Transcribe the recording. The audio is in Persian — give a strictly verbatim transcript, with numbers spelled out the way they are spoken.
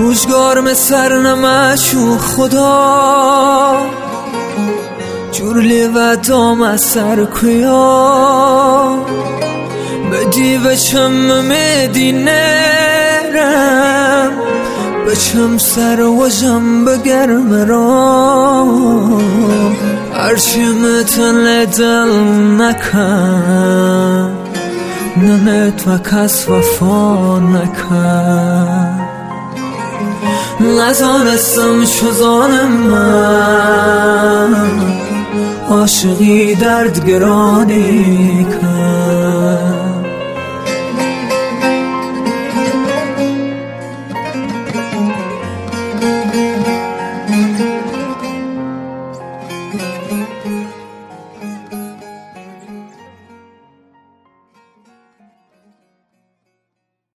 روزگار me سر نمشو خدا جور لیوتام از سر کیا بدی بچم مدینرم بچم سر وجم بگرم رام هرچی متن دل نکن نمت و کس وفا نکن نزانستم شزان من عاشقی درد گرانی کن